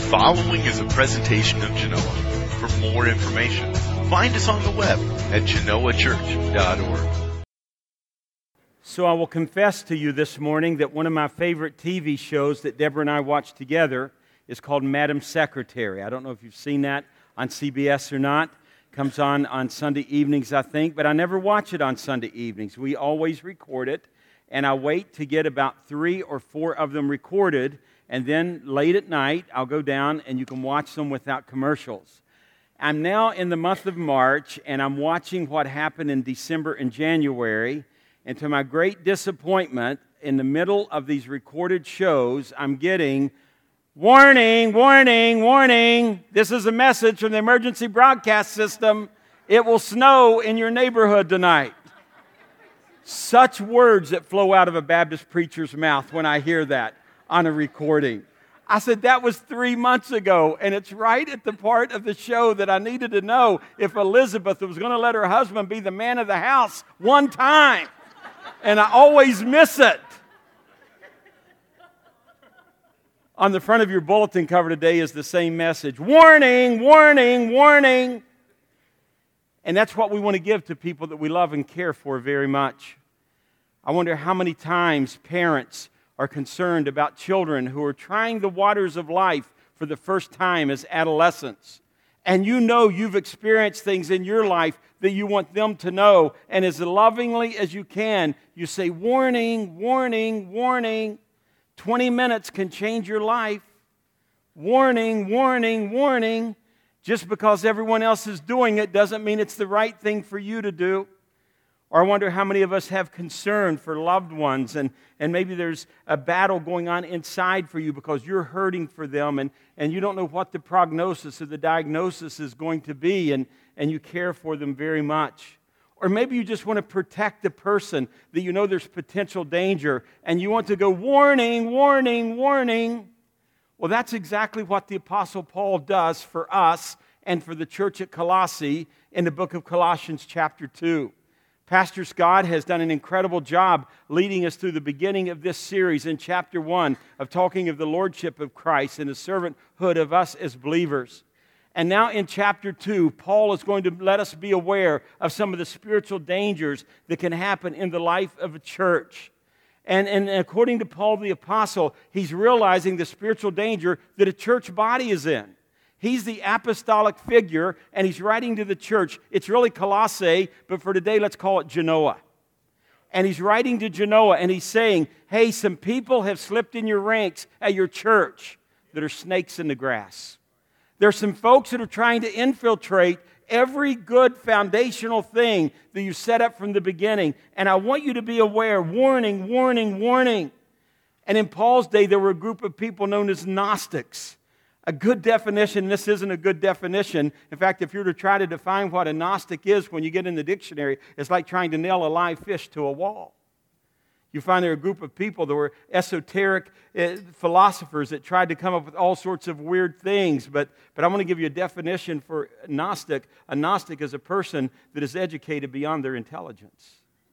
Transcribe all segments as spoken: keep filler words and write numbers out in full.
following is a presentation of Genoa. For more information, find us on the web at genoa church dot org. So I will confess to you this morning that one of my favorite T V shows that Deborah and I watch together is called Madam Secretary. I don't know if you've seen that on C B S or not. It comes on on Sunday evenings, I think, but I never watch it on Sunday evenings. We always record it, and I wait to get about three or four of them recorded, and then late at night, I'll go down and you can watch them without commercials. I'm now in the month of March, and I'm watching what happened in December and January, and to my great disappointment, in the middle of these recorded shows, I'm getting, warning, warning, warning, this is a message from the emergency broadcast system. It will snow in your neighborhood tonight. Such words that flow out of a Baptist preacher's mouth when I hear that on a recording. I said, that was three months ago, and it's right at the part of the show that I needed to know if Elizabeth was going to let her husband be the man of the house one time. And I always miss it. On the front of your bulletin cover today is the same message. Warning, warning, warning. And that's what we want to give to people that we love and care for very much. I wonder how many times parents are concerned about children who are trying the waters of life for the first time as adolescents. And you know you've experienced things in your life that you want them to know. And as lovingly as you can, you say, warning, warning, warning. twenty minutes can change your life. Warning, warning, warning. Just because everyone else is doing it doesn't mean it's the right thing for you to do. Or I wonder how many of us have concern for loved ones, and, and maybe there's a battle going on inside for you because you're hurting for them, and, and you don't know what the prognosis or the diagnosis is going to be, and, and you care for them very much. Or maybe you just want to protect the person that you know there's potential danger, and you want to go, warning, warning, warning. Well, that's exactly what the Apostle Paul does for us and for the church at Colossae in the book of Colossians chapter two. Pastor Scott has done an incredible job leading us through the beginning of this series in chapter one of talking of the lordship of Christ and the servanthood of us as believers. And now in chapter two, Paul is going to let us be aware of some of the spiritual dangers that can happen in the life of a church. And, and according to Paul the Apostle, he's realizing the spiritual danger that a church body is in. He's the apostolic figure, and he's writing to the church. It's really Colossae, but for today, let's call it Genoa. And he's writing to Genoa, and he's saying, hey, some people have slipped in your ranks at your church that are snakes in the grass. There's some folks that are trying to infiltrate every good foundational thing that you set up from the beginning. And I want you to be aware, warning, warning, warning. And in Paul's day, there were a group of people known as Gnostics. A good definition, this isn't a good definition. In fact, if you were to try to define what a Gnostic is when you get in the dictionary, it's like trying to nail a live fish to a wall. You find there are a group of people that were esoteric uh, philosophers that tried to come up with all sorts of weird things. But, but I want to give you a definition for Gnostic. A Gnostic is a person that is educated beyond their intelligence.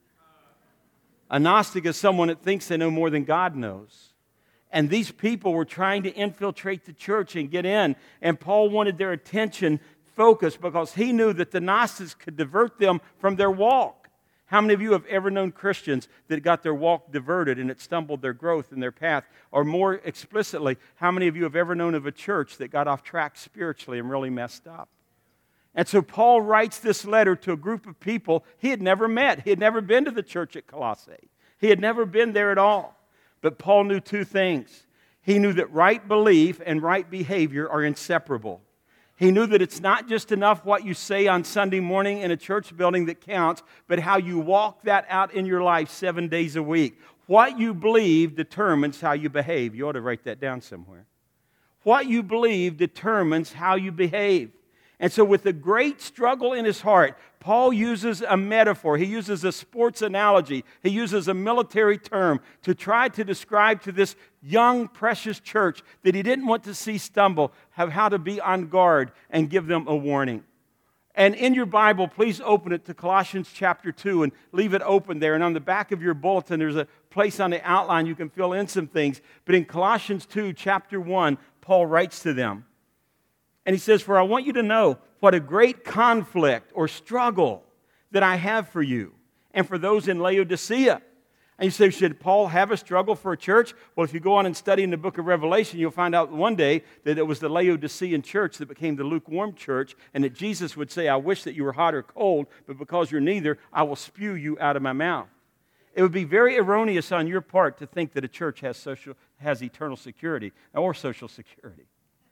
A Gnostic is someone that thinks they know more than God knows. And these people were trying to infiltrate the church and get in. And Paul wanted their attention focused because he knew that the Gnostics could divert them from their walk. How many of you have ever known Christians that got their walk diverted and it stumbled their growth and their path? Or more explicitly, how many of you have ever known of a church that got off track spiritually and really messed up? And so Paul writes this letter to a group of people he had never met. He had never been to the church at Colossae. He had never been there at all. But Paul knew two things. He knew that right belief and right behavior are inseparable. He knew that it's not just enough what you say on Sunday morning in a church building that counts, but how you walk that out in your life seven days a week. What you believe determines how you behave. You ought to write that down somewhere. What you believe determines how you behave. And so with a great struggle in his heart, Paul uses a metaphor. He uses a sports analogy. He uses a military term to try to describe to this young, precious church that he didn't want to see stumble, have how to be on guard and give them a warning. And in your Bible, please open it to Colossians chapter two and leave it open there. And on the back of your bulletin, there's a place on the outline you can fill in some things. But in Colossians two, chapter one, Paul writes to them. And he says, "For I want you to know what a great conflict or struggle that I have for you and for those in Laodicea." And you say, should Paul have a struggle for a church? Well, if you go on and study in the book of Revelation, you'll find out one day that it was the Laodicean church that became the lukewarm church, and that Jesus would say, "I wish that you were hot or cold, but because you're neither, I will spew you out of my mouth." It would be very erroneous on your part to think that a church has social, has eternal security or social security.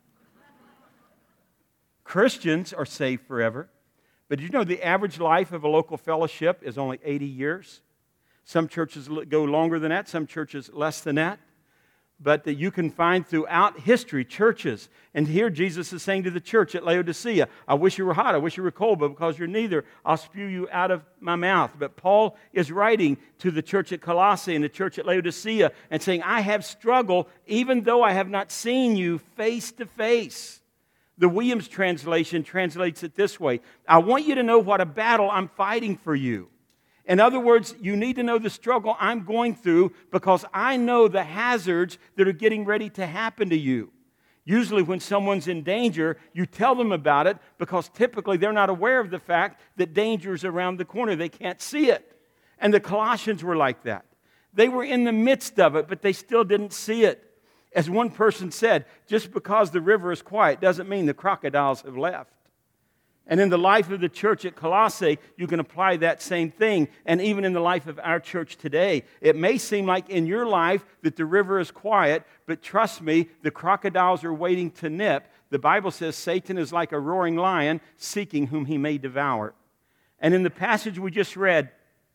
Christians are saved forever. But did you know the average life of a local fellowship is only eighty years? Some churches go longer than that, some churches less than that. But that you can find throughout history churches. And here Jesus is saying to the church at Laodicea, "I wish you were hot, I wish you were cold, but because you're neither, I'll spew you out of my mouth." But Paul is writing to the church at Colossae and the church at Laodicea and saying, "I have struggled even though I have not seen you face to face." The Williams translation translates it this way: "I want you to know what a battle I'm fighting for you." In other words, you need to know the struggle I'm going through because I know the hazards that are getting ready to happen to you. Usually when someone's in danger, you tell them about it because typically they're not aware of the fact that danger is around the corner. They can't see it. And the Colossians were like that. They were in the midst of it, but they still didn't see it. As one person said, just because the river is quiet doesn't mean the crocodiles have left. And in the life of the church at Colossae, you can apply that same thing. And even in the life of our church today, it may seem like in your life that the river is quiet, but trust me, the crocodiles are waiting to nip. The Bible says Satan is like a roaring lion seeking whom he may devour. And in the passage we just read,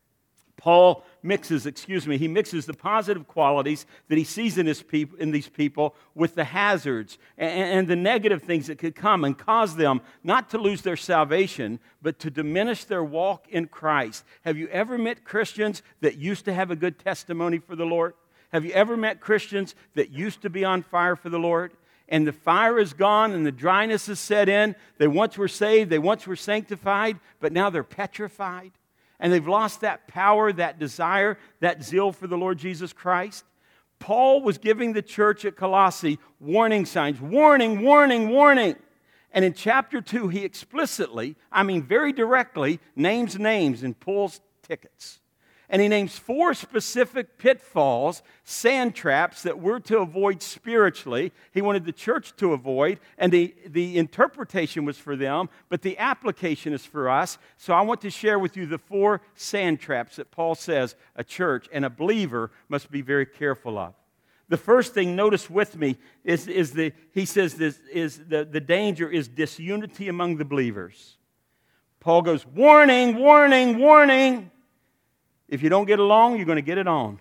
Paul mixes, excuse me, he mixes the positive qualities that he sees in, his peop- in these people with the hazards and, and the negative things that could come and cause them not to lose their salvation, but to diminish their walk in Christ. Have you ever met Christians that used to have a good testimony for the Lord? Have you ever met Christians that used to be on fire for the Lord? And the fire is gone and the dryness has set in. They once were saved, they once were sanctified, but now they're petrified. And they've lost that power, that desire, that zeal for the Lord Jesus Christ. Paul was giving the church at Colossae warning signs. Warning, warning, warning. And in chapter two, he explicitly, I mean very directly, names names and pulls tickets. And he names four specific pitfalls, sand traps that we're to avoid spiritually. He wanted the church to avoid, and the, the interpretation was for them, but the application is for us. So I want to share with you the four sand traps that Paul says a church and a believer must be very careful of. The first thing, notice with me, is, is the he says this is the, the danger is disunity among the believers. Paul goes, warning, warning, warning. If you don't get along, you're going to get it on.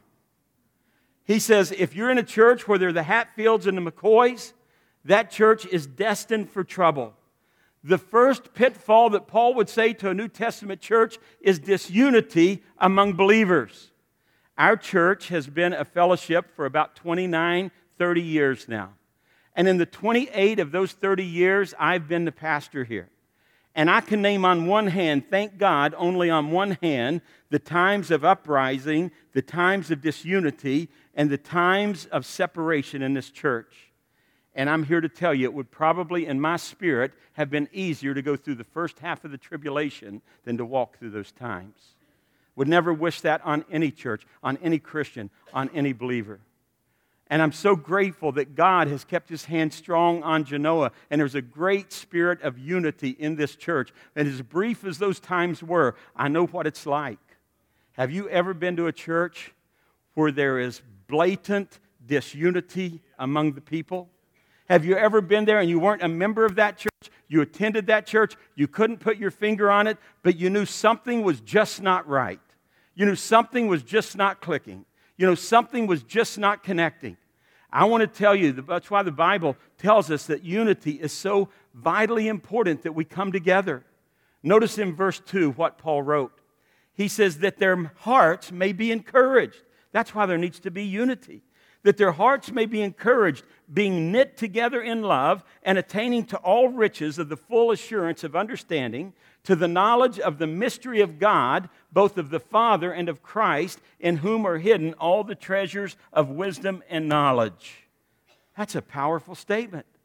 He says, if you're in a church where there are the Hatfields and the McCoys, that church is destined for trouble. The first pitfall that Paul would say to a New Testament church is disunity among believers. Our church has been a fellowship for about twenty-nine, thirty years now. And in the twenty-eight of those thirty years, I've been the pastor here. And I can name on one hand, thank God, only on one hand, the times of uprising, the times of disunity, and the times of separation in this church. And I'm here to tell you, it would probably, in my spirit, have been easier to go through the first half of the tribulation than to walk through those times. Would never wish that on any church, on any Christian, on any believer. And I'm so grateful that God has kept His hand strong on Genoa, and there's a great spirit of unity in this church. And as brief as those times were, I know what it's like. Have you ever been to a church where there is blatant disunity among the people? Have you ever been there and you weren't a member of that church? You attended that church, you couldn't put your finger on it, but you knew something was just not right. You knew something was just not clicking. You know, something was just not connecting. I want to tell you, that's why the Bible tells us that unity is so vitally important that we come together. Notice in verse two what Paul wrote. He says that their hearts may be encouraged. That's why there needs to be unity. That their hearts may be encouraged, being knit together in love and attaining to all riches of the full assurance of understanding, to the knowledge of the mystery of God, both of the Father and of Christ, in whom are hidden all the treasures of wisdom and knowledge. That's a powerful statement.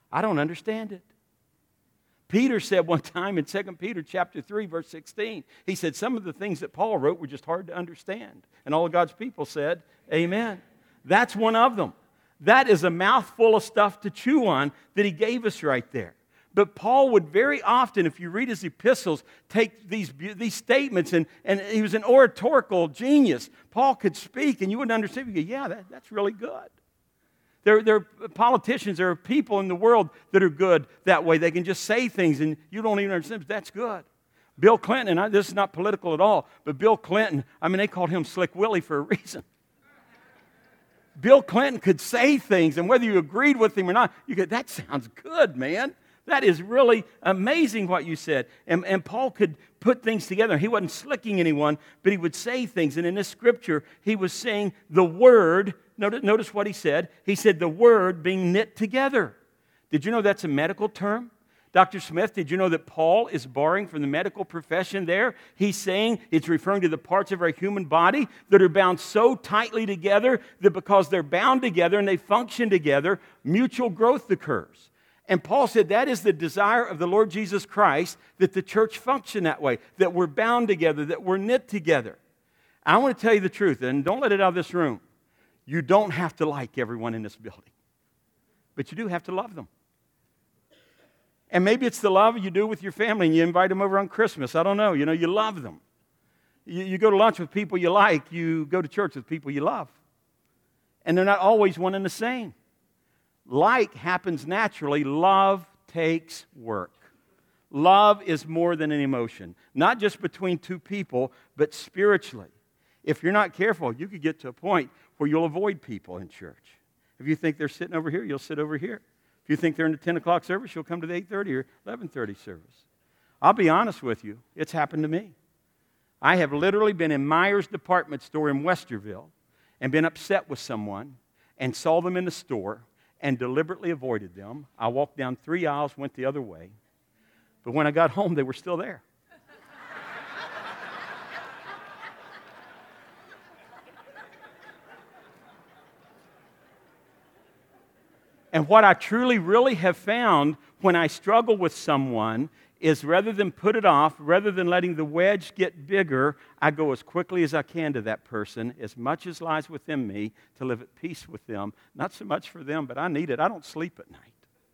I don't understand it. Peter said one time in Second Peter chapter three, verse sixteen, he said some of the things that Paul wrote were just hard to understand. And all of God's people said, amen. That's one of them. That is a mouthful of stuff to chew on that he gave us right there. But Paul would very often, if you read his epistles, take these, these statements, and, and he was an oratorical genius. Paul could speak, and you wouldn't understand. You go, yeah, that, that's really good. There, there are politicians, there are people in the world that are good that way. They can just say things, and you don't even understand, but that's good. Bill Clinton, and I, this is not political at all, but Bill Clinton, I mean, they called him Slick Willie for a reason. Bill Clinton could say things, and whether you agreed with him or not, you go, that sounds good, man. That is really amazing what you said. And, and Paul could put things together. He wasn't slicking anyone, but he would say things. And in this scripture, he was saying the word. Notice, notice what he said. He said the word being knit together. Did you know that's a medical term? Doctor Smith, did you know that Paul is borrowing from the medical profession there? He's saying it's referring to the parts of our human body that are bound so tightly together that because they're bound together and they function together, mutual growth occurs. And Paul said that is the desire of the Lord Jesus Christ, that the church function that way, that we're bound together, that we're knit together. I want to tell you the truth, and don't let it out of this room. You don't have to like everyone in this building, but you do have to love them. And maybe it's the love you do with your family and you invite them over on Christmas. I don't know. You know, you love them. You, you go to lunch with people you like. You go to church with people you love. And they're not always one and the same. Like happens naturally. Love takes work. Love is more than an emotion. Not just between two people, but spiritually. If you're not careful, you could get to a point where you'll avoid people in church. If you think they're sitting over here, you'll sit over here. If you think they're in the ten o'clock service, you'll come to the eight thirty or eleven thirty service. I'll be honest with you, it's happened to me. I have literally been in Myers department store in Westerville and been upset with someone and saw them in the store and deliberately avoided them. I walked down three aisles, went the other way. But when I got home, they were still there. And what I truly, really have found when I struggle with someone is rather than put it off, rather than letting the wedge get bigger, I go as quickly as I can to that person, as much as lies within me, to live at peace with them. Not so much for them, but I need it. I don't sleep at night.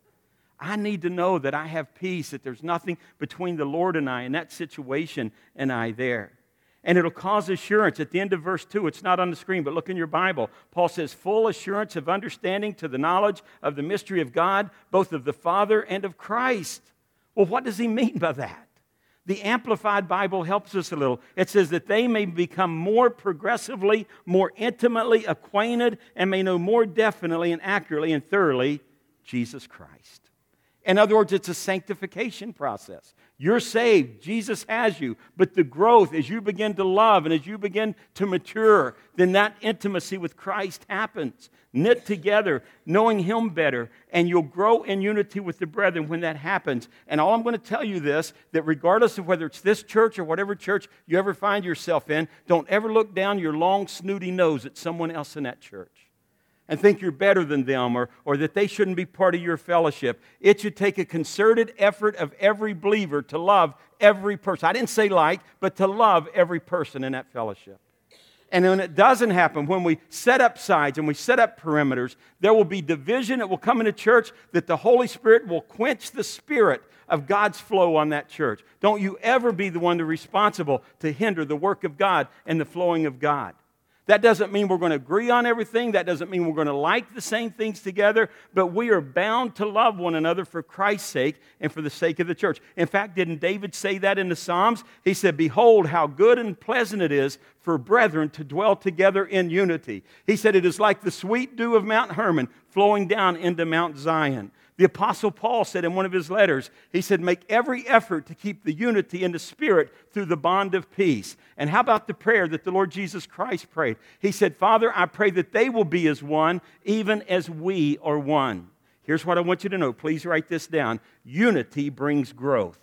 I need to know that I have peace, that there's nothing between the Lord and I in that situation and I there. And it'll cause assurance. At the end of verse two, it's not on the screen, but look in your Bible. Paul says, full assurance of understanding to the knowledge of the mystery of God, both of the Father and of Christ. Well, what does he mean by that? The Amplified Bible helps us a little. It says that they may become more progressively, more intimately acquainted, and may know more definitely and accurately and thoroughly Jesus Christ. In other words, it's a sanctification process. You're saved. Jesus has you. But the growth, as you begin to love and as you begin to mature, then that intimacy with Christ happens. Knit together, knowing Him better, and you'll grow in unity with the brethren when that happens. And all I'm going to tell you this, that regardless of whether it's this church or whatever church you ever find yourself in, don't ever look down your long, snooty nose at someone else in that church and think you're better than them or, or that they shouldn't be part of your fellowship. It should take a concerted effort of every believer to love every person. I didn't say like, but to love every person in that fellowship. And when it doesn't happen, when we set up sides and we set up perimeters, there will be division that will come into church, that the Holy Spirit will quench the spirit of God's flow on that church. Don't you ever be the one that's responsible to hinder the work of God and the flowing of God. That doesn't mean we're going to agree on everything. That doesn't mean we're going to like the same things together. But we are bound to love one another for Christ's sake and for the sake of the church. In fact, didn't David say that in the Psalms? He said, behold, how good and pleasant it is for brethren to dwell together in unity. He said, it is like the sweet dew of Mount Hermon flowing down into Mount Zion. The Apostle Paul said in one of his letters, he said, make every effort to keep the unity in the Spirit through the bond of peace. And how about the prayer that the Lord Jesus Christ prayed? He said, Father, I pray that they will be as one, even as we are one. Here's what I want you to know. Please write this down. Unity brings growth.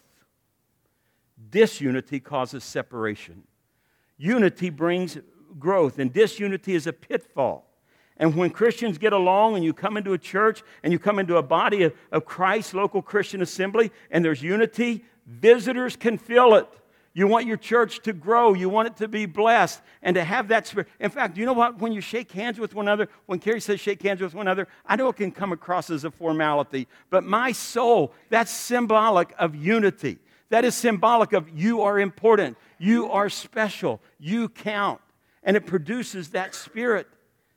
Disunity causes separation. Unity brings growth, and disunity is a pitfall. And when Christians get along and you come into a church and you come into a body of, of Christ, local Christian assembly, and there's unity, visitors can feel it. You want your church to grow. You want it to be blessed and to have that spirit. In fact, you know what? When you shake hands with one another, when Carrie says shake hands with one another, I know it can come across as a formality, but my soul, that's symbolic of unity. That is symbolic of you are important. You are special. You count. And it produces that spirit.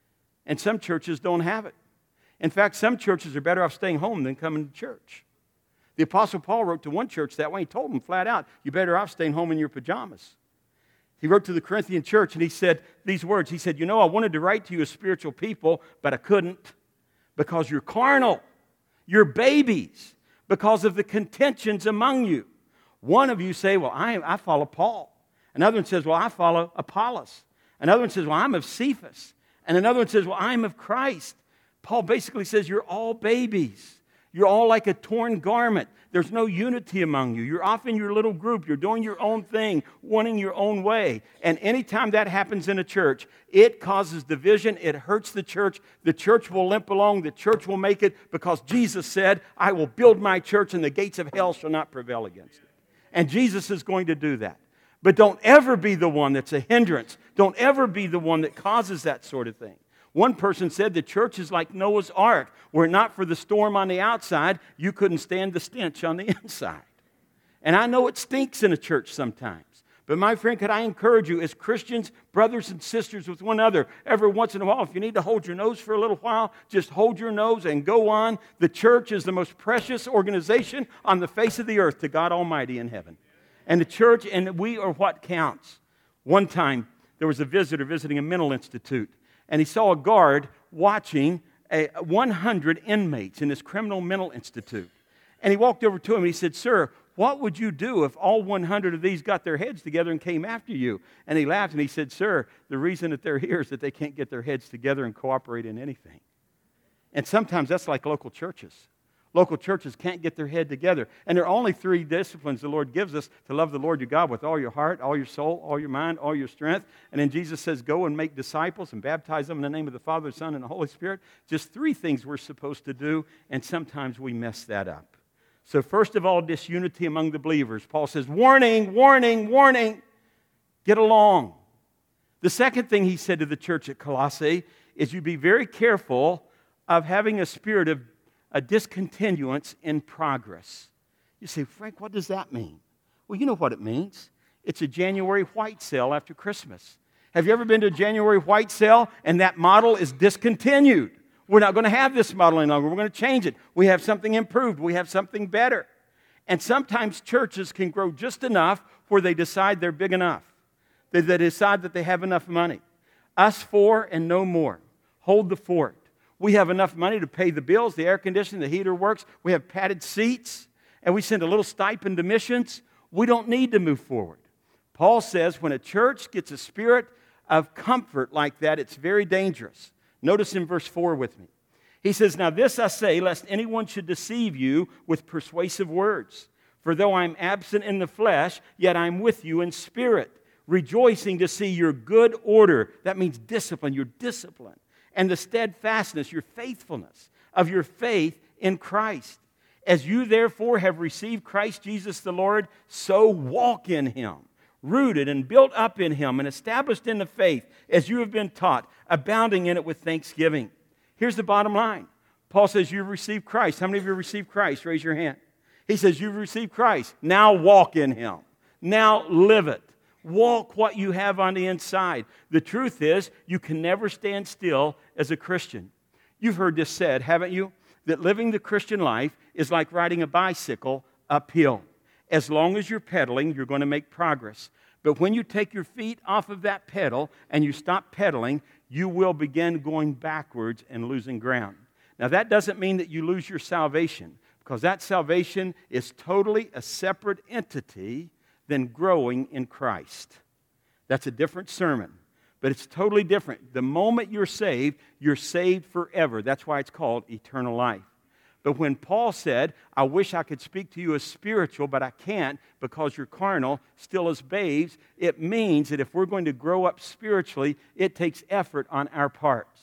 And some churches don't have it. In fact, some churches are better off staying home than coming to church. The Apostle Paul wrote to one church that way. He told them flat out, you're better off staying home in your pajamas. He wrote to the Corinthian church and he said these words. He said, you know, I wanted to write to you as spiritual people, but I couldn't because you're carnal. You're babies because of the contentions among you. One of you say, well, I, I follow Paul. Another one says, well, I follow Apollos. Another one says, well, I'm of Cephas. And another one says, well, I'm of Christ. Paul basically says, you're all babies. You're all like a torn garment. There's no unity among you. You're off in your little group. You're doing your own thing, wanting your own way. And anytime that happens in a church, it causes division. It hurts the church. The church will limp along. The church will make it because Jesus said, I will build my church and the gates of hell shall not prevail against it. And Jesus is going to do that. But don't ever be the one that's a hindrance. Don't ever be the one that causes that sort of thing. One person said the church is like Noah's Ark. Were it not for the storm on the outside, you couldn't stand the stench on the inside. And I know it stinks in a church sometimes. But my friend, could I encourage you as Christians, brothers and sisters with one another, every once in a while, if you need to hold your nose for a little while, just hold your nose and go on. The church is the most precious organization on the face of the earth to God Almighty in heaven. And the church and we are what counts. One time, there was a visitor visiting a mental institute. And he saw a guard watching a one hundred inmates in this criminal mental institute. And he walked over to him and he said, sir, what would you do if all one hundred of these got their heads together and came after you? And he laughed and he said, sir, the reason that they're here is that they can't get their heads together and cooperate in anything. And sometimes that's like local churches. Local churches can't get their head together. And there are only three disciplines the Lord gives us to love the Lord your God with all your heart, all your soul, all your mind, all your strength. And then Jesus says, go and make disciples and baptize them in the name of the Father, the Son, and the Holy Spirit. Just three things we're supposed to do, and sometimes we mess that up. So first of all, disunity among the believers. Paul says, warning, warning, warning, get along. The second thing he said to the church at Colossae is you be very careful of having a spirit of a discontinuance in progress. You say, Frank, what does that mean? Well, you know what it means. It's a January white sale after Christmas. Have you ever been to a January white sale and that model is discontinued? We're not going to have this model any longer. We're going to change it. We have something improved. We have something better. And sometimes churches can grow just enough where they decide they're big enough. They, they decide that they have enough money. Us four and no more. Hold the fort. We have enough money to pay the bills, the air conditioning, the heater works. We have padded seats, and we send a little stipend to missions. We don't need to move forward. Paul says when a church gets a spirit of comfort like that, it's very dangerous. Notice in verse four with me. He says, now this I say, lest anyone should deceive you with persuasive words. For though I'm absent in the flesh, yet I'm with you in spirit, rejoicing to see your good order. That means discipline, your discipline. And the steadfastness, your faithfulness of your faith in Christ. As you therefore have received Christ Jesus the Lord, so walk in Him, rooted and built up in Him and established in the faith as you have been taught, abounding in it with thanksgiving. Here's the bottom line. Paul says you've received Christ. How many of you have received Christ? Raise your hand. He says you've received Christ. Now walk in Him. Now live it. Walk what you have on the inside. The truth is, you can never stand still as a Christian. You've heard this said, haven't you? That living the Christian life is like riding a bicycle uphill. As long as you're pedaling, you're going to make progress. But when you take your feet off of that pedal and you stop pedaling, you will begin going backwards and losing ground. Now, that doesn't mean that you lose your salvation, because that salvation is totally a separate entity than growing in Christ. That's a different sermon, but it's totally different. The moment you're saved, you're saved forever. That's why it's called eternal life. But when Paul said, I wish I could speak to you as spiritual, but I can't because you're carnal, still as babes, it means that if we're going to grow up spiritually, it takes effort on our parts.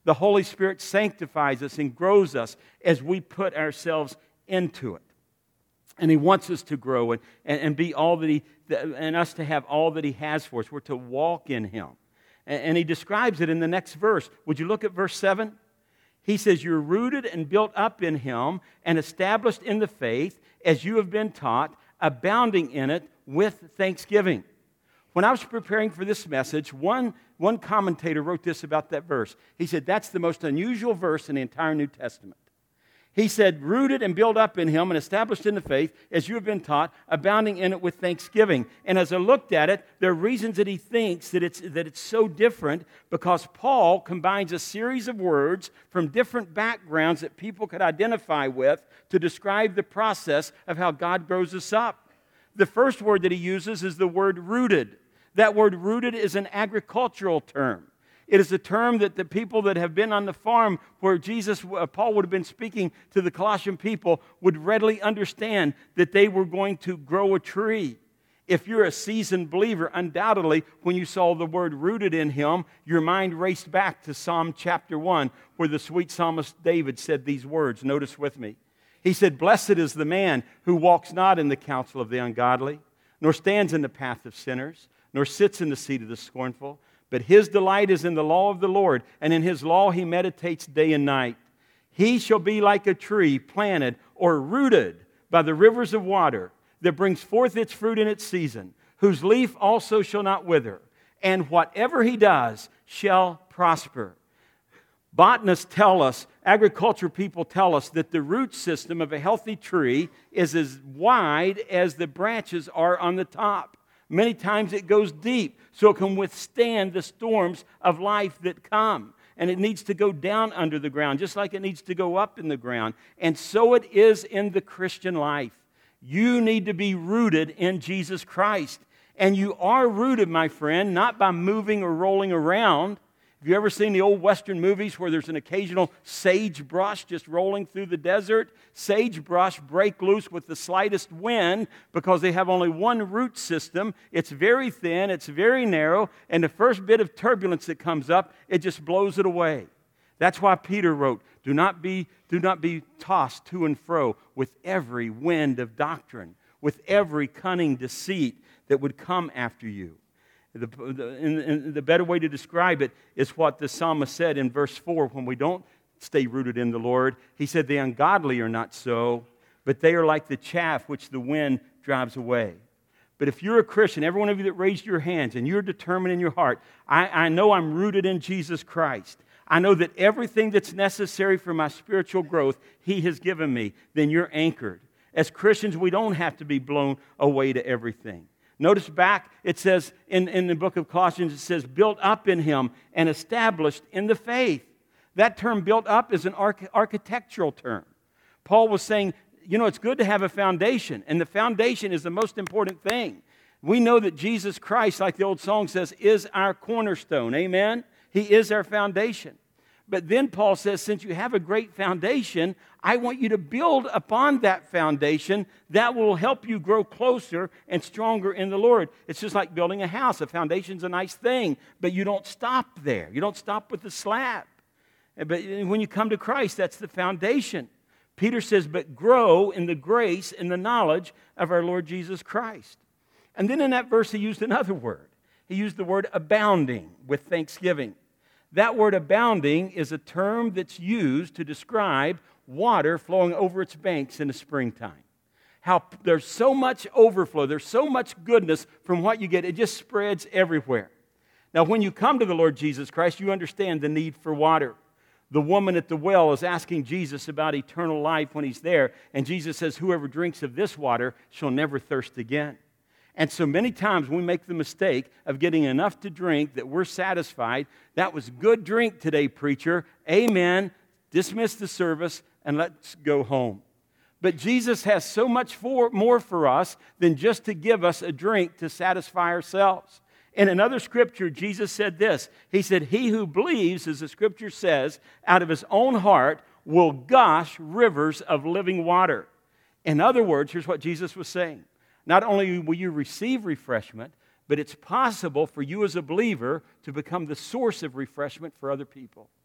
The Holy Spirit sanctifies us and grows us as we put ourselves into it. And He wants us to grow and, and, and be all that He, and us to have all that He has for us. We're to walk in Him. And, and He describes it in the next verse. Would you look at verse seven? He says, you're rooted and built up in Him and established in the faith as you have been taught, abounding in it with thanksgiving. When I was preparing for this message, one, one commentator wrote this about that verse. He said, that's the most unusual verse in the entire New Testament. He said, rooted and built up in Him and established in the faith, as you have been taught, abounding in it with thanksgiving. And as I looked at it, there are reasons that he thinks that it's, that it's so different, because Paul combines a series of words from different backgrounds that people could identify with to describe the process of how God grows us up. The first word that he uses is the word rooted. That word rooted is an agricultural term. It is a term that the people that have been on the farm where Jesus, uh, Paul would have been speaking to the Colossian people, would readily understand that they were going to grow a tree. If you're a seasoned believer, undoubtedly, when you saw the word rooted in Him, your mind raced back to Psalm chapter one, where the sweet psalmist David said these words. Notice with me. He said, blessed is the man who walks not in the counsel of the ungodly, nor stands in the path of sinners, nor sits in the seat of the scornful. But his delight is in the law of the Lord, and in His law he meditates day and night. He shall be like a tree planted or rooted by the rivers of water, that brings forth its fruit in its season, whose leaf also shall not wither, and whatever he does shall prosper. Botanists tell us, agriculture people tell us, that the root system of a healthy tree is as wide as the branches are on the top. Many times it goes deep, so it can withstand the storms of life that come. And it needs to go down under the ground, just like it needs to go up in the ground. And so it is in the Christian life. You need to be rooted in Jesus Christ. And you are rooted, my friend, not by moving or rolling around. Have you ever seen the old Western movies where there's an occasional sagebrush just rolling through the desert? Sagebrush break loose with the slightest wind because they have only one root system. It's very thin, it's very narrow, and the first bit of turbulence that comes up, it just blows it away. That's why Peter wrote, do not be, do not be tossed to and fro with every wind of doctrine, with every cunning deceit that would come after you. The, the, in, in the better way to describe it is what the psalmist said in verse four when we don't stay rooted in the Lord. He said, the ungodly are not so, but they are like the chaff which the wind drives away. But if you're a Christian, every one of you that raised your hands, and you're determined in your heart, I, I know I'm rooted in Jesus Christ. I know that everything that's necessary for my spiritual growth, He has given me. Then you're anchored. As Christians, we don't have to be blown away to everything. Notice back, it says in, in the book of Colossians, it says, built up in Him and established in the faith. That term built up is an arch- architectural term. Paul was saying, you know, it's good to have a foundation, and the foundation is the most important thing. We know that Jesus Christ, like the old song says, is our cornerstone. Amen? He is our foundation. But then Paul says, since you have a great foundation, I want you to build upon that foundation. That will help you grow closer and stronger in the Lord. It's just like building a house. A foundation's a nice thing, but you don't stop there. You don't stop with the slab. But when you come to Christ, that's the foundation. Peter says, but grow in the grace and the knowledge of our Lord Jesus Christ. And then in that verse, he used another word. He used the word abounding with thanksgiving. That word abounding is a term that's used to describe water flowing over its banks in the springtime. How there's so much overflow, there's so much goodness from what you get, it just spreads everywhere. Now, when you come to the Lord Jesus Christ, you understand the need for water. The woman at the well is asking Jesus about eternal life when He's there, and Jesus says, whoever drinks of this water shall never thirst again. And so many times we make the mistake of getting enough to drink that we're satisfied. That was good drink today, preacher. Amen. Dismiss the service and let's go home. But Jesus has so much for, more for us than just to give us a drink to satisfy ourselves. In another scripture, Jesus said this. He said, he who believes, as the scripture says, out of his own heart will gush rivers of living water. In other words, here's what Jesus was saying. Not only will you receive refreshment, but it's possible for you as a believer to become the source of refreshment for other people.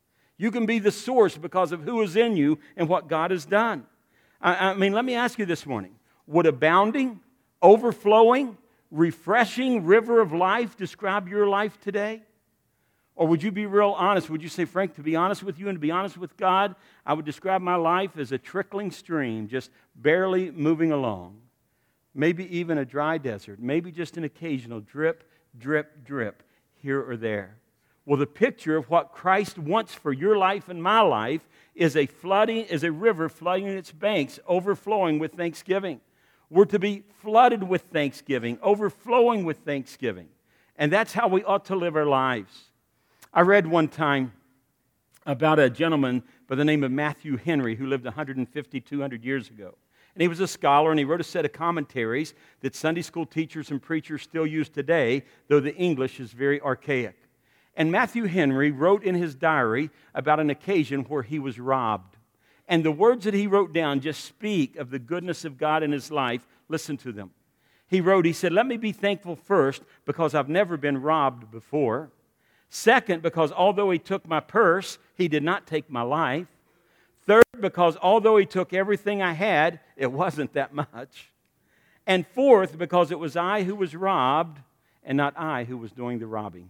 You can be the source because of who is in you and what God has done. I, I mean, let me ask you this morning. Would abounding, overflowing, refreshing river of life describe your life today? Or would you be real honest? Would you say, Frank, to be honest with you and to be honest with God, I would describe my life as a trickling stream, just barely moving along. Maybe even a dry desert. Maybe just an occasional drip, drip, drip here or there. Well, the picture of what Christ wants for your life and my life is a flooding, is a river flooding its banks, overflowing with thanksgiving. We're to be flooded with thanksgiving, overflowing with thanksgiving. And that's how we ought to live our lives. I read one time about a gentleman by the name of Matthew Henry who lived one hundred fifty, two hundred years ago. And he was a scholar, and he wrote a set of commentaries that Sunday school teachers and preachers still use today, though the English is very archaic. And Matthew Henry wrote in his diary about an occasion where he was robbed. And the words that he wrote down just speak of the goodness of God in his life. Listen to them. He wrote, he said, "Let me be thankful first because I've never been robbed before. Second, because although he took my purse, he did not take my life. Third, because although he took everything I had, it wasn't that much. And fourth, because it was I who was robbed and not I who was doing the robbing."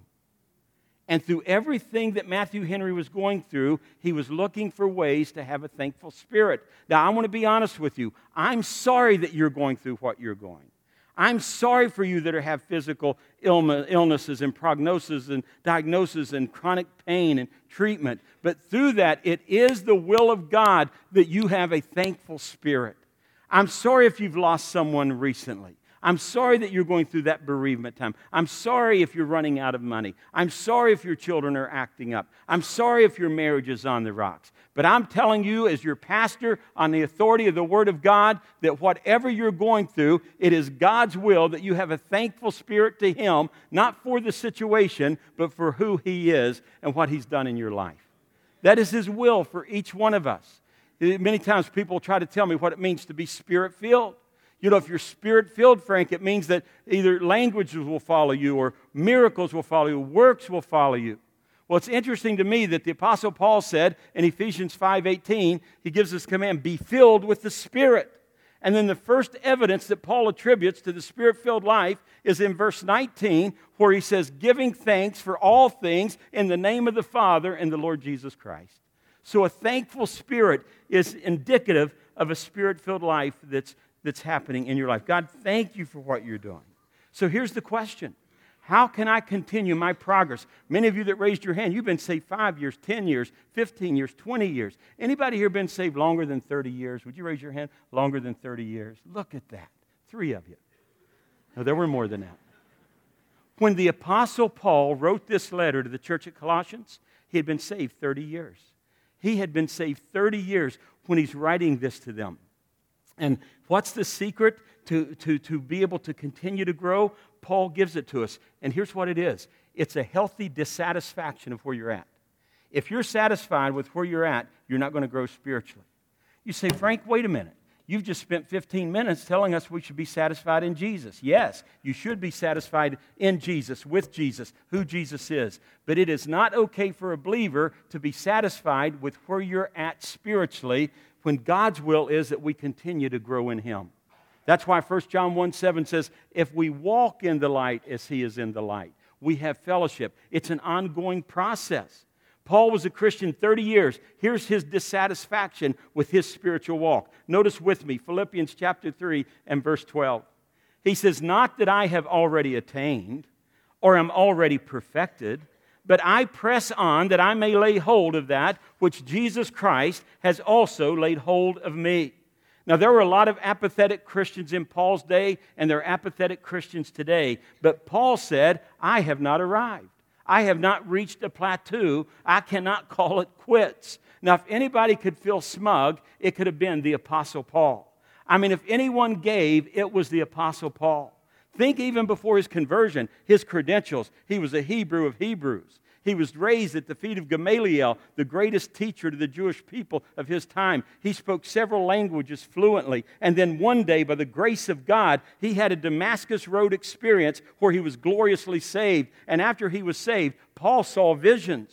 And through everything that Matthew Henry was going through, he was looking for ways to have a thankful spirit. Now, I want to be honest with you. I'm sorry that you're going through what you're going. I'm sorry for you that have physical illnesses and prognosis and diagnosis and chronic pain and treatment. But through that, it is the will of God that you have a thankful spirit. I'm sorry if you've lost someone recently. I'm sorry that you're going through that bereavement time. I'm sorry if you're running out of money. I'm sorry if your children are acting up. I'm sorry if your marriage is on the rocks. But I'm telling you, as your pastor, on the authority of the Word of God, that whatever you're going through, it is God's will that you have a thankful spirit to Him, not for the situation, but for who He is and what He's done in your life. That is His will for each one of us. Many times people try to tell me what it means to be Spirit-filled. You know, if you're Spirit-filled, Frank, it means that either languages will follow you or miracles will follow you, works will follow you. Well, it's interesting to me that the Apostle Paul said in Ephesians five eighteen, he gives this command, be filled with the Spirit. And then the first evidence that Paul attributes to the Spirit-filled life is in verse nineteen, where he says, giving thanks for all things in the name of the Father and the Lord Jesus Christ. So a thankful spirit is indicative of a Spirit-filled life that's that's happening in your life. God, thank you for what you're doing. So here's the question. How can I continue my progress? Many of you that raised your hand, you've been saved five years, ten years, fifteen years, twenty years. Anybody here been saved longer than thirty years? Would you raise your hand? Longer than thirty years. Look at that. Three of you. No, there were more than that. When the Apostle Paul wrote this letter to the church at Colossians, he had been saved thirty years. He had been saved thirty years when he's writing this to them. And what's the secret to, to, to be able to continue to grow? Paul gives it to us. And here's what it is. It's a healthy dissatisfaction of where you're at. If you're satisfied with where you're at, you're not going to grow spiritually. You say, Frank, wait a minute. You've just spent fifteen minutes telling us we should be satisfied in Jesus. Yes, you should be satisfied in Jesus, with Jesus, who Jesus is. But it is not okay for a believer to be satisfied with where you're at spiritually when God's will is that we continue to grow in Him. That's why First John one seven says, if we walk in the light as He is in the light, we have fellowship. It's an ongoing process. Paul was a Christian thirty years. Here's his dissatisfaction with his spiritual walk. Notice with me, Philippians chapter three and verse twelve. He says, not that I have already attained or am already perfected, but I press on that I may lay hold of that which Jesus Christ has also laid hold of me. Now, there were a lot of apathetic Christians in Paul's day, and there are apathetic Christians today. But Paul said, I have not arrived. I have not reached a plateau. I cannot call it quits. Now, if anybody could feel smug, it could have been the Apostle Paul. I mean, if anyone gave, it was the Apostle Paul. Think even before his conversion, his credentials. He was a Hebrew of Hebrews. He was raised at the feet of Gamaliel, the greatest teacher to the Jewish people of his time. He spoke several languages fluently. And then one day, by the grace of God, he had a Damascus Road experience where he was gloriously saved. And after he was saved, Paul saw visions.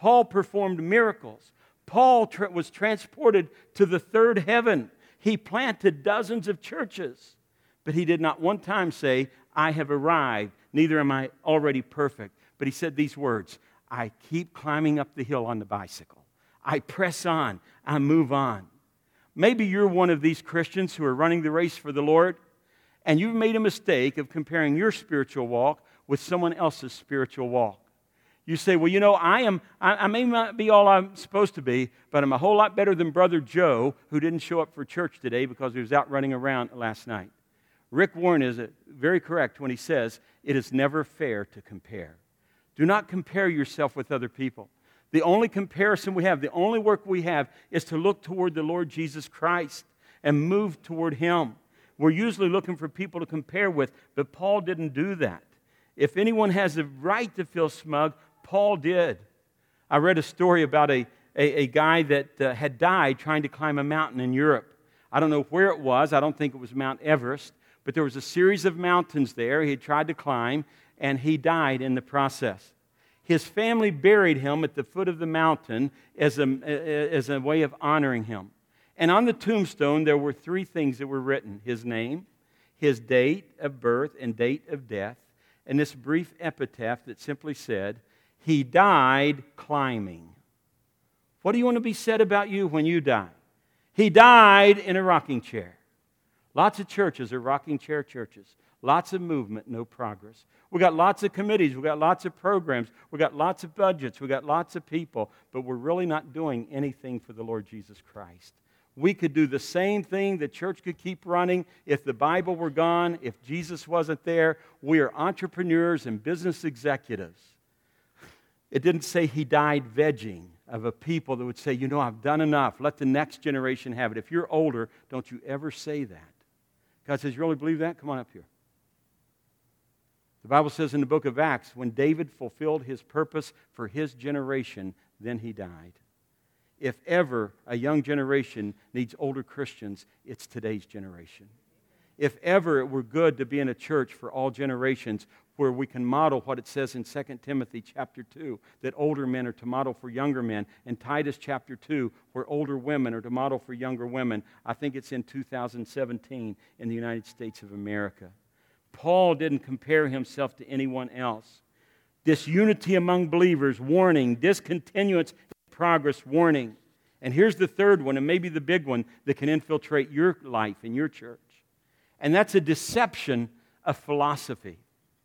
Paul performed miracles. Paul tra- was transported to the third heaven. He planted dozens of churches. But he did not one time say, I have arrived, neither am I already perfect. But he said these words, I keep climbing up the hill on the bicycle. I press on. I move on. Maybe you're one of these Christians who are running the race for the Lord, and you've made a mistake of comparing your spiritual walk with someone else's spiritual walk. You say, well, you know, I am, I, I may not be all I'm supposed to be, but I'm a whole lot better than Brother Joe, who didn't show up for church today because he was out running around last night. Rick Warren is very correct when he says, it is never fair to compare. Do not compare yourself with other people. The only comparison we have, the only work we have, is to look toward the Lord Jesus Christ and move toward Him. We're usually looking for people to compare with, but Paul didn't do that. If anyone has the right to feel smug, Paul did. I read a story about a, a, a guy that uh, had died trying to climb a mountain in Europe. I don't know where it was. I don't think it was Mount Everest. But there was a series of mountains there he had tried to climb, and he died in the process. His family buried him at the foot of the mountain as a, as a way of honoring him. And on the tombstone, there were three things that were written. His name, his date of birth and date of death, and this brief epitaph that simply said, he died climbing. What do you want to be said about you when you die? He died in a rocking chair. Lots of churches are rocking chair churches. Lots of movement, no progress. We've got lots of committees. We've got lots of programs. We've got lots of budgets. We've got lots of people. But we're really not doing anything for the Lord Jesus Christ. We could do the same thing. The church could keep running if the Bible were gone, if Jesus wasn't there. We are entrepreneurs and business executives. It didn't say he died vegging of a people that would say, you know, I've done enough. Let the next generation have it. If you're older, don't you ever say that. God says, you really believe that? Come on up here. The Bible says in the book of Acts, when David fulfilled his purpose for his generation, then he died. If ever a young generation needs older Christians, it's today's generation. If ever it were good to be in a church for all generations where we can model what it says in Second Timothy chapter two, that older men are to model for younger men, and Titus chapter two, where older women are to model for younger women, I think it's in two thousand seventeen in the United States of America. Paul didn't compare himself to anyone else. Disunity among believers, warning. Discontinuance in progress, warning. And here's the third one, and maybe the big one that can infiltrate your life and your church. And that's a deception of philosophy.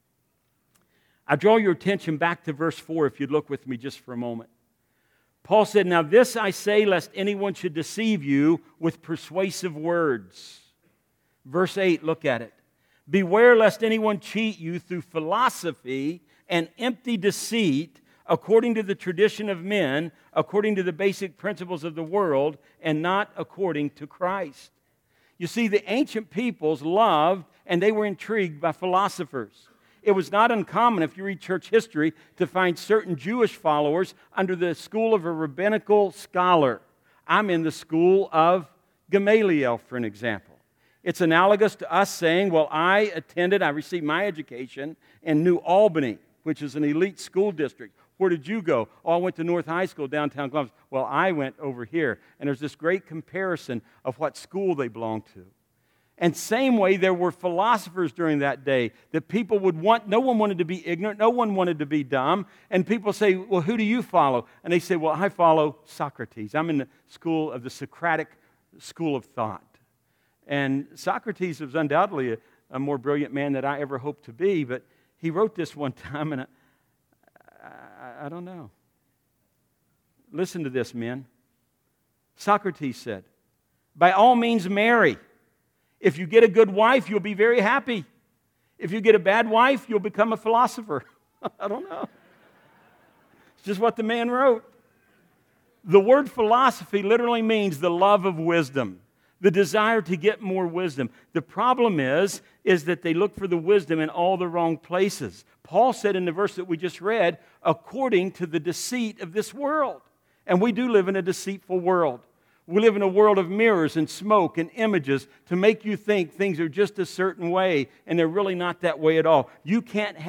I draw your attention back to verse four, if you'd look with me just for a moment. Paul said, now this I say, lest anyone should deceive you with persuasive words. Verse eight, look at it. Beware lest anyone cheat you through philosophy and empty deceit, according to the tradition of men, according to the basic principles of the world, and not according to Christ. You see, the ancient peoples loved and they were intrigued by philosophers. It was not uncommon, if you read church history, to find certain Jewish followers under the school of a rabbinical scholar. I'm in the school of Gamaliel, for an example. It's analogous to us saying, well, I attended, I received my education in New Albany, which is an elite school district. Where did you go? Oh, I went to North High School, downtown Columbus. Well, I went over here. And there's this great comparison of what school they belonged to. And same way, there were philosophers during that day that people would want. No one wanted to be ignorant. No one wanted to be dumb. And people say, well, who do you follow? And they say, well, I follow Socrates. I'm in the school of the Socratic school of thought. And Socrates was undoubtedly a, a more brilliant man than I ever hoped to be. But he wrote this one time, and I, I, I don't know. Listen to this, men. Socrates said, by all means marry. If you get a good wife, you'll be very happy. If you get a bad wife, you'll become a philosopher. I don't know. It's just what the man wrote. The word philosophy literally means the love of wisdom, the desire to get more wisdom. The problem is, is that they look for the wisdom in all the wrong places. Paul said in the verse that we just read, according to the deceit of this world. And we do live in a deceitful world. We live in a world of mirrors and smoke and images to make you think things are just a certain way, and they're really not that way at all. You can't have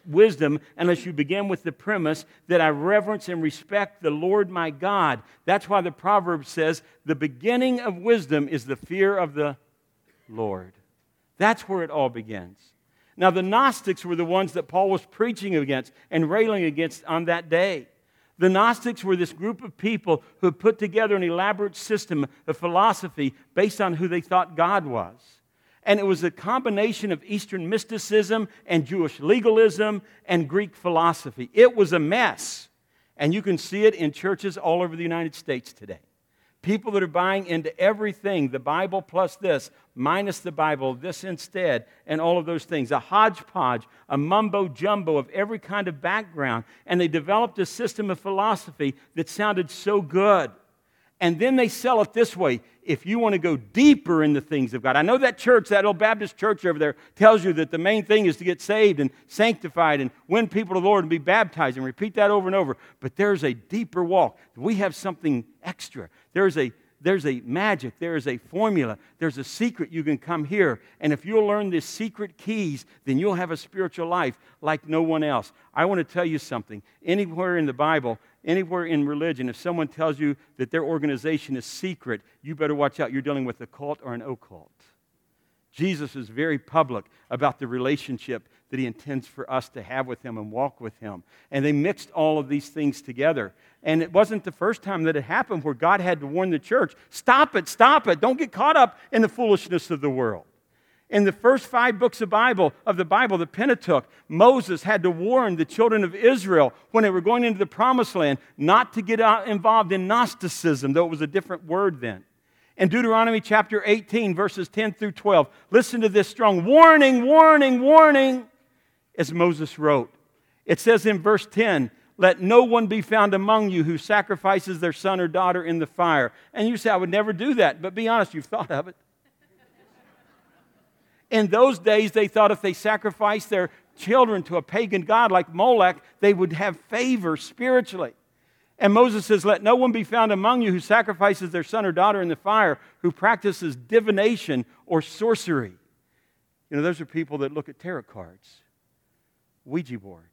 wisdom unless you begin with the premise that I reverence and respect the Lord my God. That's why the proverb says, the beginning of wisdom is the fear of the Lord. That's where it all begins. Now, the Gnostics were the ones that Paul was preaching against and railing against on that day. The Gnostics were this group of people who had put together an elaborate system of philosophy based on who they thought God was. And it was a combination of Eastern mysticism and Jewish legalism and Greek philosophy. It was a mess. And you can see it in churches all over the United States today. People that are buying into everything, the Bible plus this, minus the Bible, this instead, and all of those things. A hodgepodge, a mumbo-jumbo of every kind of background. And they developed a system of philosophy that sounded so good. And then they sell it this way. If you want to go deeper in the things of God. I know that church, that old Baptist church over there, tells you that the main thing is to get saved and sanctified and win people to the Lord and be baptized, and repeat that over and over. But there's a deeper walk. We have something extra. There's a There's a magic, there is a formula, there's a secret you can come here. And if you'll learn these secret keys, then you'll have a spiritual life like no one else. I want to tell you something. Anywhere in the Bible, anywhere in religion, if someone tells you that their organization is secret, you better watch out. You're dealing with a cult or an occult. Jesus is very public about the relationship that he intends for us to have with him and walk with him. And they mixed all of these things together. And it wasn't the first time that it happened where God had to warn the church, stop it, stop it, don't get caught up in the foolishness of the world. In the first five books of Bible of the Bible, the Pentateuch, Moses had to warn the children of Israel when they were going into the Promised Land not to get involved in Gnosticism, though it was a different word then. In Deuteronomy chapter eighteen, verses ten through twelve, listen to this strong warning, warning, warning, as Moses wrote. It says in verse ten, let no one be found among you who sacrifices their son or daughter in the fire. And you say, I would never do that. But be honest, you've thought of it. In those days, they thought if they sacrificed their children to a pagan god like Molech, they would have favor spiritually. And Moses says, let no one be found among you who sacrifices their son or daughter in the fire, who practices divination or sorcery. You know, those are people that look at tarot cards, Ouija boards,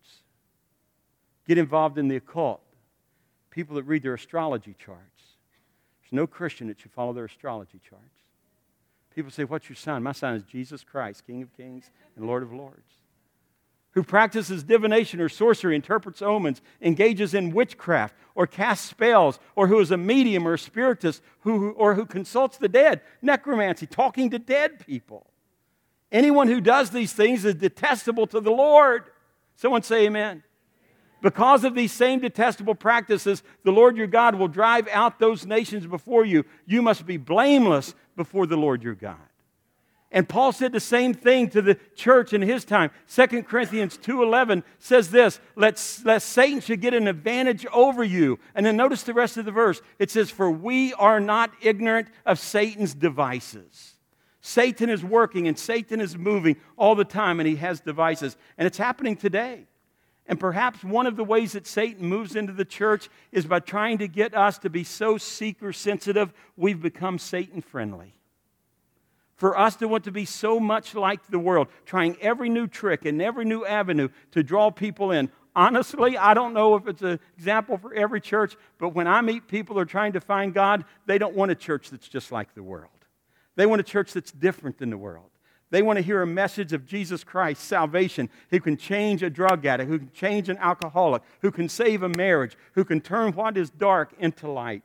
get involved in the occult, people that read their astrology charts. There's no Christian that should follow their astrology charts. People say, what's your sign? My sign is Jesus Christ, King of Kings and Lord of Lords. Who practices divination or sorcery, interprets omens, engages in witchcraft, or casts spells, or who is a medium or a spiritist, who, or who consults the dead, necromancy, talking to dead people. Anyone who does these things is detestable to the Lord. Someone say amen. Because of these same detestable practices, the Lord your God will drive out those nations before you. You must be blameless before the Lord your God. And Paul said the same thing to the church in his time. Second Corinthians two eleven says this, lest, lest Satan should get an advantage over you. And then notice the rest of the verse. It says, for we are not ignorant of Satan's devices. Satan is working and Satan is moving all the time, and he has devices. And it's happening today. And perhaps one of the ways that Satan moves into the church is by trying to get us to be so seeker-sensitive, we've become Satan-friendly. For us to want to be so much like the world, trying every new trick and every new avenue to draw people in. Honestly, I don't know if it's an example for every church, but when I meet people who are trying to find God, they don't want a church that's just like the world. They want a church that's different than the world. They want to hear a message of Jesus Christ, salvation, who can change a drug addict, who can change an alcoholic, who can save a marriage, who can turn what is dark into light.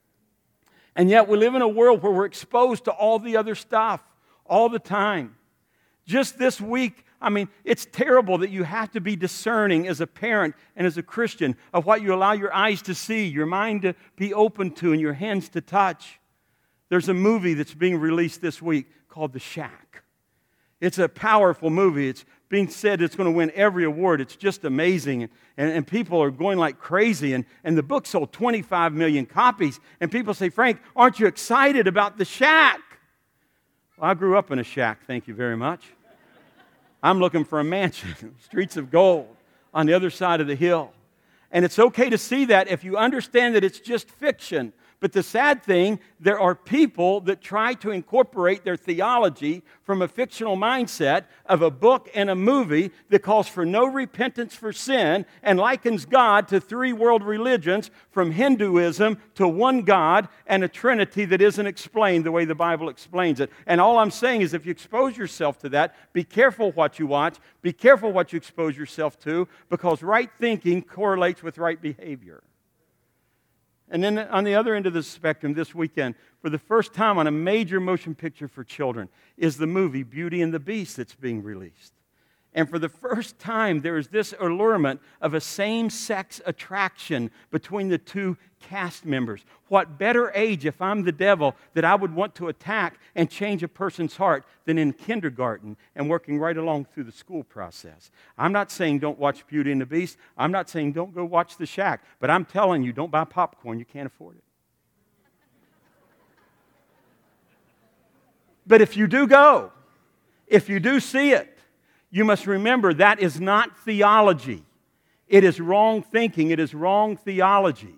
And yet we live in a world where we're exposed to all the other stuff all the time. Just this week, I mean, it's terrible that you have to be discerning as a parent and as a Christian of what you allow your eyes to see, your mind to be open to, and your hands to touch. There's a movie that's being released this week called The Shack. It's a powerful movie. It's being said it's going to win every award. It's just amazing. And, and, and people are going like crazy. And, and the book sold twenty-five million copies. And people say, Frank, aren't you excited about The Shack? Well, I grew up in a shack, thank you very much. I'm looking for a mansion, streets of gold, on the other side of the hill. And it's okay to see that if you understand that it's just fiction. But the sad thing, there are people that try to incorporate their theology from a fictional mindset of a book and a movie that calls for no repentance for sin and likens God to three world religions, from Hinduism to one God and a Trinity that isn't explained the way the Bible explains it. And all I'm saying is if you expose yourself to that, be careful what you watch, be careful what you expose yourself to, because right thinking correlates with right behavior. And then on the other end of the spectrum this weekend, for the first time on a major motion picture for children, is the movie Beauty and the Beast that's being released. And for the first time, there is this allurement of a same-sex attraction between the two cast members. What better age, if I'm the devil, that I would want to attack and change a person's heart than in kindergarten and working right along through the school process? I'm not saying don't watch Beauty and the Beast. I'm not saying don't go watch The Shack. But I'm telling you, don't buy popcorn. You can't afford it. But if you do go, if you do see it, you must remember that is not theology. It is wrong thinking. It is wrong theology.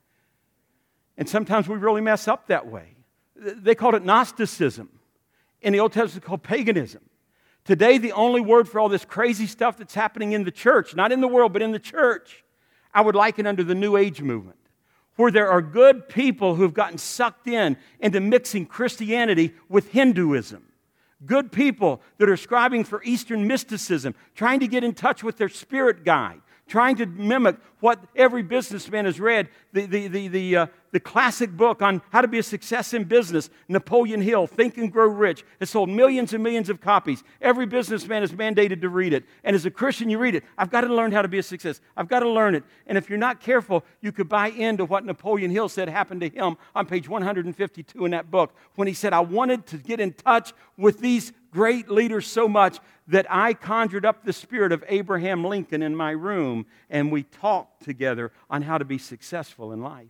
And sometimes we really mess up that way. They called it Gnosticism. In the Old Testament, it's called paganism. Today, the only word for all this crazy stuff that's happening in the church, not in the world, but in the church, I would liken under the New Age movement, where there are good people who have gotten sucked in into mixing Christianity with Hinduism. Good people that are striving for Eastern mysticism, trying to get in touch with their spirit guide, trying to mimic what every businessman has read, the, the, the, the, uh, the classic book on how to be a success in business, Napoleon Hill, Think and Grow Rich. It's sold millions and millions of copies. Every businessman is mandated to read it. And as a Christian, you read it. I've got to learn how to be a success. I've got to learn it. And if you're not careful, you could buy into what Napoleon Hill said happened to him on page one hundred fifty-two in that book, when he said, I wanted to get in touch with these great leaders so much that I conjured up the spirit of Abraham Lincoln in my room, and we talked together on how to be successful in life.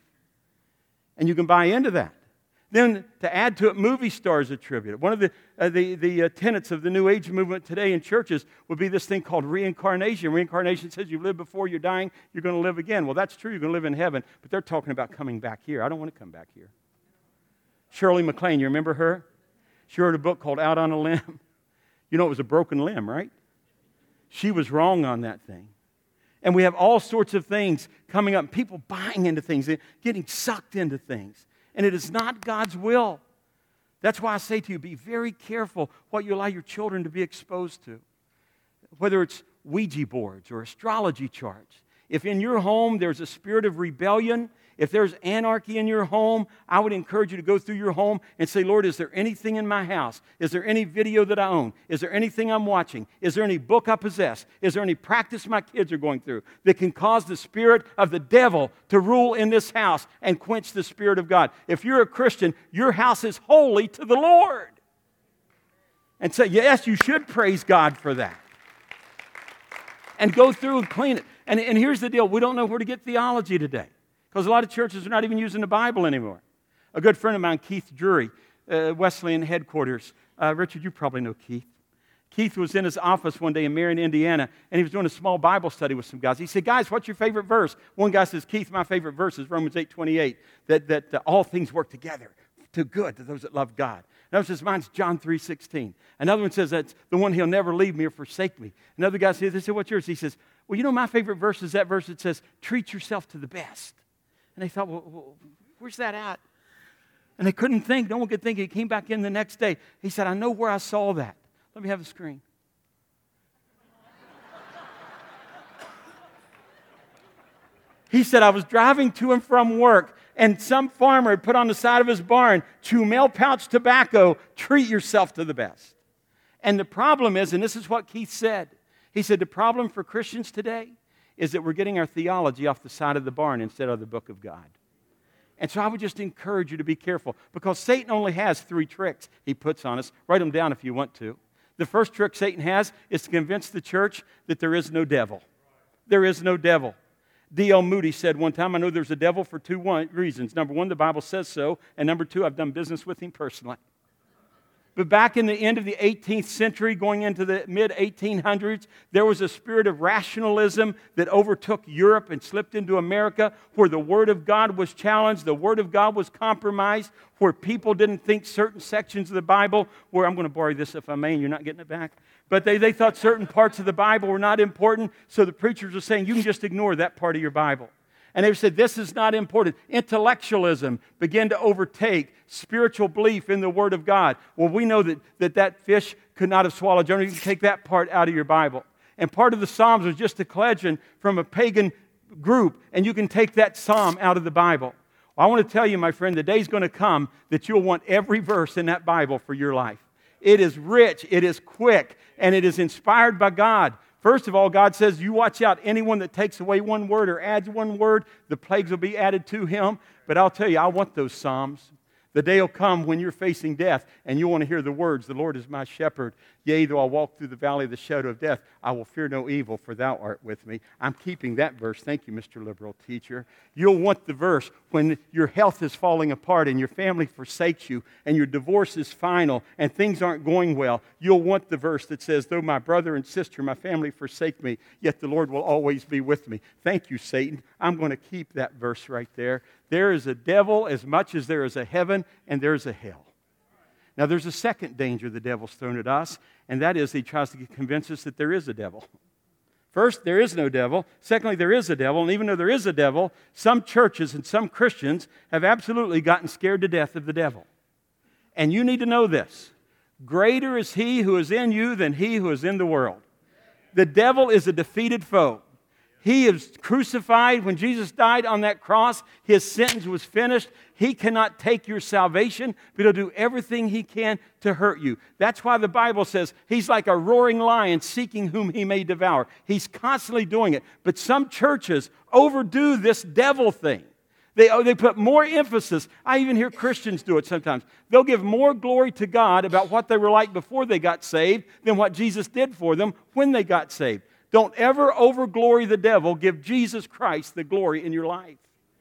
And you can buy into that. Then to add to it, movie stars attribute it. One of the, uh, the, the uh, tenets of the New Age movement today in churches would be this thing called reincarnation. Reincarnation says you live before you're dying, you're going to live again. Well, that's true, you're going to live in heaven, but they're talking about coming back here. I don't want to come back here. Shirley MacLaine, you remember her? She wrote a book called Out on a Limb. You know it was a broken limb, right? She was wrong on that thing. And we have all sorts of things coming up, people buying into things, getting sucked into things. And it is not God's will. That's why I say to you, be very careful what you allow your children to be exposed to. Whether it's Ouija boards or astrology charts. If in your home there's a spirit of rebellion, if there's anarchy in your home, I would encourage you to go through your home and say, Lord, is there anything in my house? Is there any video that I own? Is there anything I'm watching? Is there any book I possess? Is there any practice my kids are going through that can cause the spirit of the devil to rule in this house and quench the Spirit of God? If you're a Christian, your house is holy to the Lord. And say, yes, you should praise God for that. And go through and clean it. And, and here's the deal. We don't know where to get theology today, because a lot of churches are not even using the Bible anymore. A good friend of mine, Keith Drury, uh, Wesleyan headquarters. Uh, Richard, you probably know Keith. Keith was in his office one day in Marion, Indiana, and he was doing a small Bible study with some guys. He said, guys, what's your favorite verse? One guy says, Keith, my favorite verse is Romans eight twenty-eight, that, that uh, all things work together to good to those that love God. Another says, mine's John three sixteen. Another one says, that's the one he'll never leave me or forsake me. Another guy says, they said, what's yours? He says, well, you know, my favorite verse is that verse that says, treat yourself to the best. And they thought, well, well, where's that at? And they couldn't think. No one could think. He came back in the next day. He said, I know where I saw that. Let me have the screen. He said, I was driving to and from work, and some farmer had put on the side of his barn, chew mail pouch tobacco, treat yourself to the best. And the problem is, and this is what Keith said, he said, the problem for Christians today is that we're getting our theology off the side of the barn instead of the book of God. And so I would just encourage you to be careful, because Satan only has three tricks he puts on us. Write them down if you want to. The first trick Satan has is to convince the church that there is no devil. There is no devil. D L Moody said one time, I know there's a devil for two one, reasons. Number one, the Bible says so. And number two, I've done business with him personally. But back in the end of the eighteenth century, going into the mid eighteen hundreds, there was a spirit of rationalism that overtook Europe and slipped into America, where the Word of God was challenged, the Word of God was compromised, where people didn't think certain sections of the Bible, where I'm going to borrow this if I may, and you're not getting it back, but they, they thought certain parts of the Bible were not important, so the preachers were saying, you can just ignore that part of your Bible. And they said, this is not important. Intellectualism began to overtake spiritual belief in the Word of God. Well, we know that that, that fish could not have swallowed Jonah. You can take that part out of your Bible. And part of the Psalms was just a collection from a pagan group, and you can take that psalm out of the Bible. Well, I want to tell you, my friend, the day's going to come that you'll want every verse in that Bible for your life. It is rich, it is quick, and it is inspired by God. First of all, God says, you watch out. Anyone that takes away one word or adds one word, the plagues will be added to him. But I'll tell you, I want those Psalms. The day will come when you're facing death and you want to hear the words, the Lord is my shepherd. Yea, though I walk through the valley of the shadow of death, I will fear no evil, for thou art with me. I'm keeping that verse. Thank you, Mister Liberal Teacher. You'll want the verse when your health is falling apart and your family forsakes you and your divorce is final and things aren't going well. You'll want the verse that says, though my brother and sister, my family forsake me, yet the Lord will always be with me. Thank you, Satan. I'm going to keep that verse right there. There is a devil as much as there is a heaven, and there is a hell. Now, there's a second danger the devil's thrown at us, and that is he tries to convince us that there is a devil. First, there is no devil. Secondly, there is a devil, and even though there is a devil, some churches and some Christians have absolutely gotten scared to death of the devil. And you need to know this. Greater is he who is in you than he who is in the world. The devil is a defeated foe. He is crucified. When Jesus died on that cross, his sentence was finished. He cannot take your salvation, but he'll do everything he can to hurt you. That's why the Bible says he's like a roaring lion seeking whom he may devour. He's constantly doing it. But some churches overdo this devil thing. They, they put more emphasis. I even hear Christians do it sometimes. They'll give more glory to God about what they were like before they got saved than what Jesus did for them when they got saved. Don't ever overglory the devil. Give Jesus Christ the glory in your life.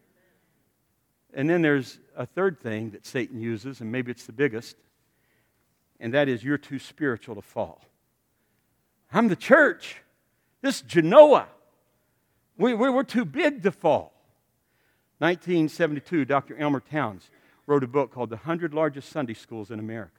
And then there's a third thing that Satan uses, and maybe it's the biggest, and that is you're too spiritual to fall. I'm the church. This is Genoa. We, we, we're too big to fall. nineteen seventy-two, Doctor Elmer Towns wrote a book called The one hundred Largest Sunday Schools in America.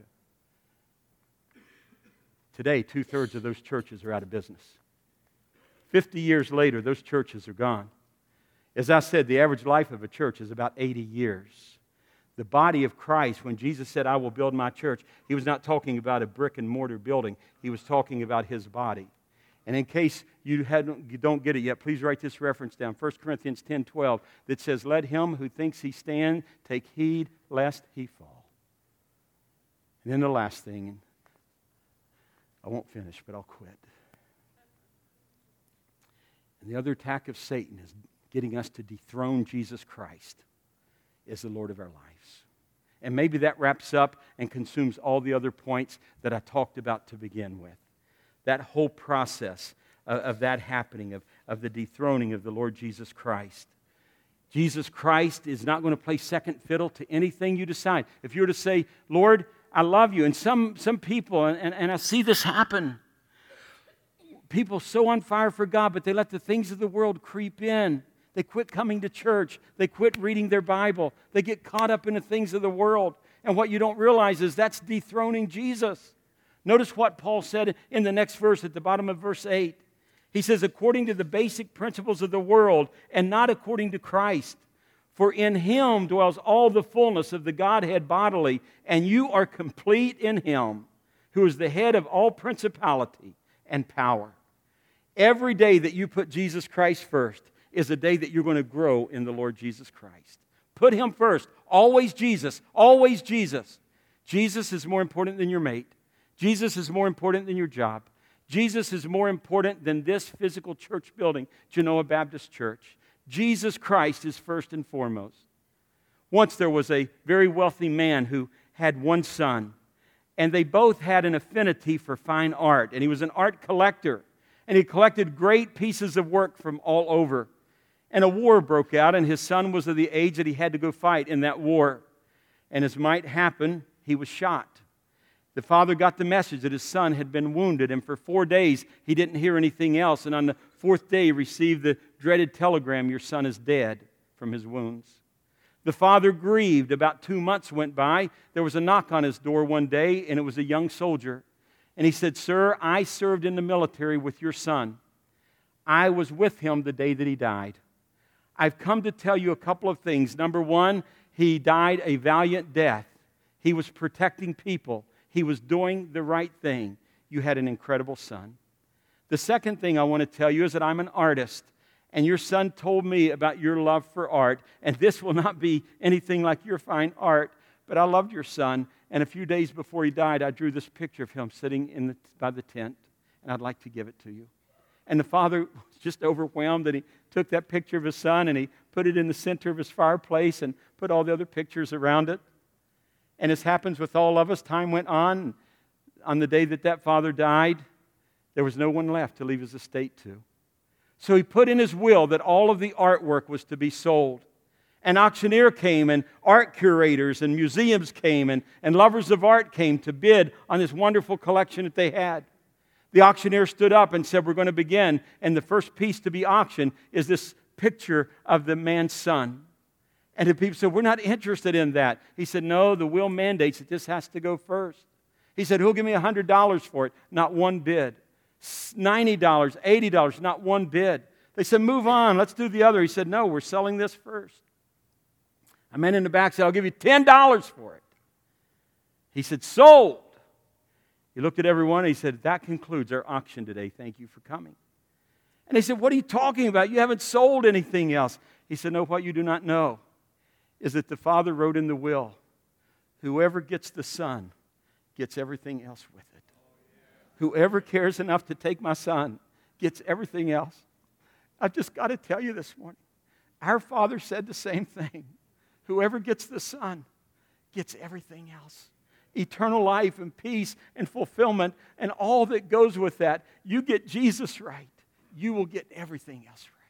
Today, two-thirds of those churches are out of business. Fifty years later, those churches are gone. As I said, the average life of a church is about eighty years. The body of Christ, when Jesus said, I will build my church, he was not talking about a brick and mortar building. He was talking about his body. And in case you, hadn't, you don't get it yet, please write this reference down. First Corinthians ten twelve that says, let him who thinks he stand take heed lest he fall. And then the last thing, I won't finish, but I'll quit. And the other attack of Satan is getting us to dethrone Jesus Christ as the Lord of our lives. And maybe that wraps up and consumes all the other points that I talked about to begin with. That whole process of, of that happening, of, of the dethroning of the Lord Jesus Christ. Jesus Christ is not going to play second fiddle to anything you decide. If you were to say, Lord, I love you, and some, some people, and, and, and I see this happen, people so on fire for God, but they let the things of the world creep in. They quit coming to church. They quit reading their Bible. They get caught up in the things of the world. And what you don't realize is that's dethroning Jesus. Notice what Paul said in the next verse at the bottom of verse eight. He says, according to the basic principles of the world and not according to Christ. For in him dwells all the fullness of the Godhead bodily, and you are complete in him, who is the head of all principality and power. Every day that you put Jesus Christ first is a day that you're going to grow in the Lord Jesus Christ. Put him first. Always Jesus. Always Jesus. Jesus is more important than your mate. Jesus is more important than your job. Jesus is more important than this physical church building, Genoa Baptist Church. Jesus Christ is first and foremost. Once there was a very wealthy man who had one son, and they both had an affinity for fine art, and he was an art collector, and he collected great pieces of work from all over. And a war broke out, and his son was of the age that he had to go fight in that war. And as might happen, he was shot. The father got the message that his son had been wounded, and for four days he didn't hear anything else. And on the fourth day he received the dreaded telegram, "Your son is dead from his wounds." The father grieved. About two months went by. There was a knock on his door one day, and it was a young soldier. And he said, "Sir, I served in the military with your son. I was with him the day that he died. I've come to tell you a couple of things. Number one, he died a valiant death. He was protecting people. He was doing the right thing. You had an incredible son. The second thing I want to tell you is that I'm an artist, and your son told me about your love for art, and this will not be anything like your fine art, but I loved your son, and a few days before he died, I drew this picture of him sitting in the, by the tent, and I'd like to give it to you." And the father was just overwhelmed that he took that picture of his son and he put it in the center of his fireplace and put all the other pictures around it. And as happens with all of us, time went on. On the day that that father died, there was no one left to leave his estate to. So he put in his will that all of the artwork was to be sold. An auctioneer came, and art curators and museums came, and, and lovers of art came to bid on this wonderful collection that they had. The auctioneer stood up and said, "We're going to begin, and the first piece to be auctioned is this picture of the man's son." And the people said, "We're not interested in that." He said, "No, the will mandates that this has to go first." He said, "Who'll give me one hundred dollars for it?" Not one bid. ninety dollars, eighty dollars, not one bid. They said, "Move on, let's do the other." He said, "No, we're selling this first." A man in the back said, "I'll give you ten dollars for it." He said, "Sold." He looked at everyone and he said, "That concludes our auction today. Thank you for coming." And they said, "What are you talking about? You haven't sold anything else." He said, "No, what you do not know is that the Father wrote in the will, whoever gets the Son gets everything else with it. Whoever cares enough to take my son gets everything else." I've just got to tell you this morning, our Father said the same thing. Whoever gets the Son gets everything else. Eternal life and peace and fulfillment and all that goes with that. You get Jesus right, you will get everything else right.